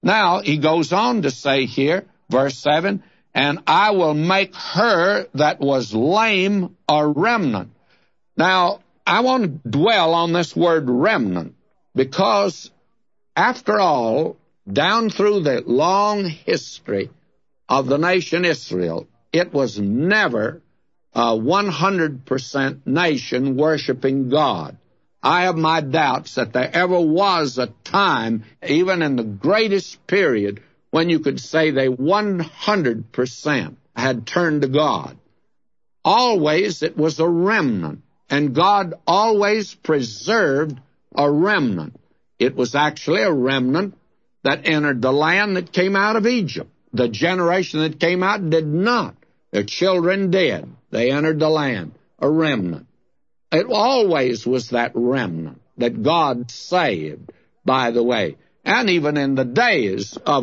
Now, he goes on to say here, verse 7, and I will make her that was lame a remnant. Now, I want to dwell on this word remnant, because after all, down through the long history of the nation Israel, it was never a 100% nation worshiping God. I have my doubts that there ever was a time, even in the greatest period, when you could say they 100% had turned to God. Always it was a remnant, and God always preserved a remnant. It was actually a remnant that entered the land that came out of Egypt. The generation that came out did not. Their children did. They entered the land, a remnant. It always was that remnant that God saved, by the way. And even in the days of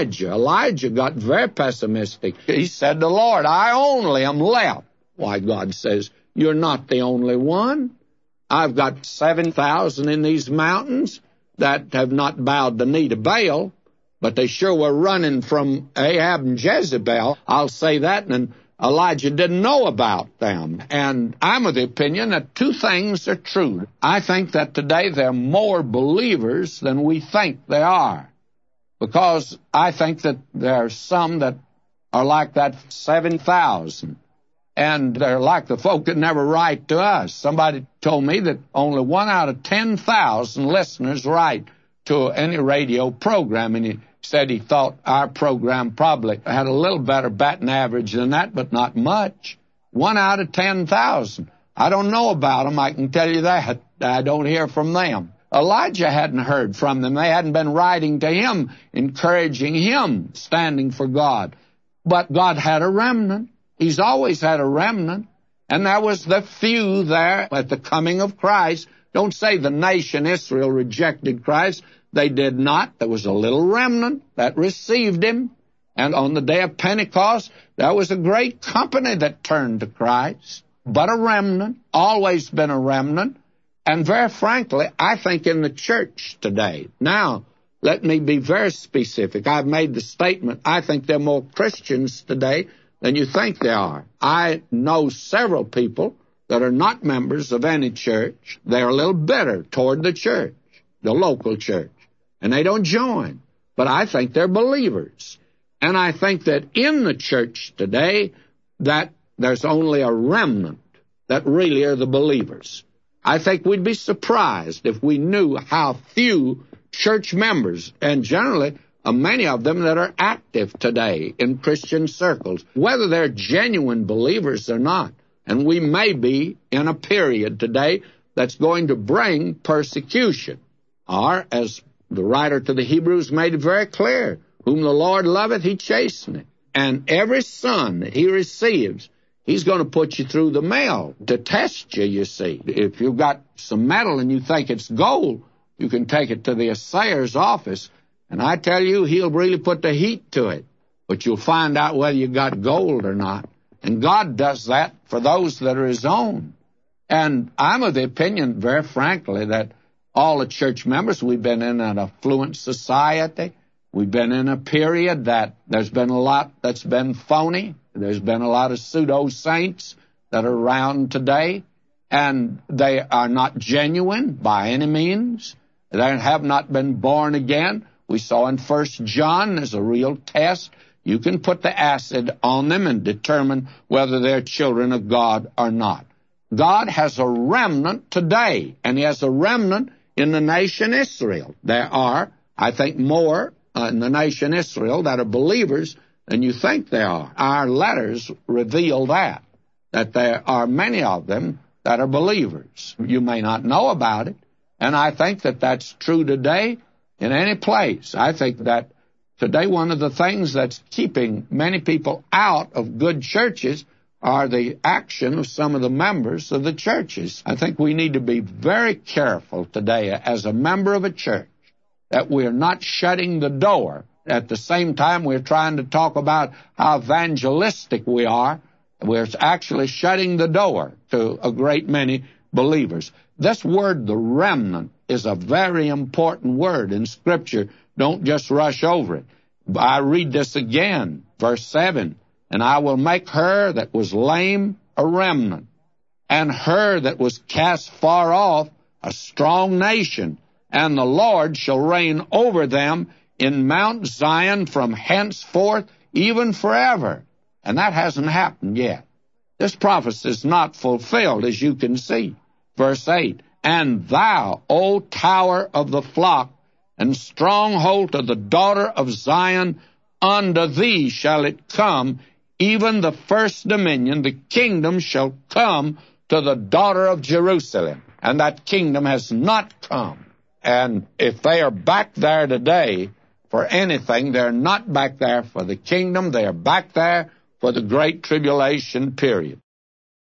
Elijah got very pessimistic. He said to the Lord, I only am left. Why, God says, you're not the only one. I've got 7,000 in these mountains that have not bowed the knee to Baal, but they sure were running from Ahab and Jezebel. I'll say that, and Elijah didn't know about them. And I'm of the opinion that two things are true. I think that today there are more believers than we think there are, because I think that there are some that are like that 7,000, and they're like the folk that never write to us. Somebody told me that only 1 out of 10,000 listeners write to any radio program, and he said he thought our program probably had a little better batting average than that, but not much. 1 out of 10,000. I don't know about them, I can tell you that. I don't hear from them. Elijah hadn't heard from them. They hadn't been writing to him, encouraging him, standing for God. But God had a remnant. He's always had a remnant. And there was the few there at the coming of Christ. Don't say the nation Israel rejected Christ. They did not. There was a little remnant that received him. And on the day of Pentecost, there was a great company that turned to Christ. But a remnant, always been a remnant. And very frankly, I think in the church today. Now, let me be very specific. I've made the statement, I think there are more Christians today than you think there are. I know several people that are not members of any church. They're a little bitter toward the church, the local church, and they don't join. But I think they're believers. And I think that in the church today, that there's only a remnant that really are the believers. I think we'd be surprised if we knew how few church members, and generally many of them that are active today in Christian circles, whether they're genuine believers or not. And we may be in a period today that's going to bring persecution. Or, as the writer to the Hebrews made it very clear, whom the Lord loveth, he chasteneth. And every son that he receives, he's going to put you through the mail to test you, you see. If you've got some metal and you think it's gold, you can take it to the assayer's office, and I tell you, he'll really put the heat to it. But you'll find out whether you got gold or not. And God does that for those that are his own. And I'm of the opinion, very frankly, that all the church members, we've been in an affluent society. We've been in a period that there's been a lot that's been phony. There's been a lot of pseudo-saints that are around today, and they are not genuine by any means. They have not been born again. We saw in 1 John, there's a real test. You can put the acid on them and determine whether they're children of God or not. God has a remnant today, and he has a remnant in the nation Israel. There are, I think, more in the nation Israel that are believers than you think there are. Our letters reveal that there are many of them that are believers. You may not know about it, and I think that that's true today in any place. I think that today one of the things that's keeping many people out of good churches are the action of some of the members of the churches. I think we need to be very careful today as a member of a church that we're not shutting the door. At the same time, we're trying to talk about how evangelistic we are. We're actually shutting the door to a great many believers. This word, the remnant, is a very important word in Scripture Don't just rush over it. I read this again, verse 7. And I will make her that was lame a remnant, and her that was cast far off a strong nation, and the Lord shall reign over them in Mount Zion from henceforth even forever. And that hasn't happened yet. This prophecy is not fulfilled, as you can see. Verse 8, and thou, O tower of the flock, and stronghold of the daughter of Zion, unto thee shall it come, even the first dominion, the kingdom shall come to the daughter of Jerusalem. And that kingdom has not come. And if they are back there today for anything, they're not back there for the kingdom. They are back there for the great tribulation period.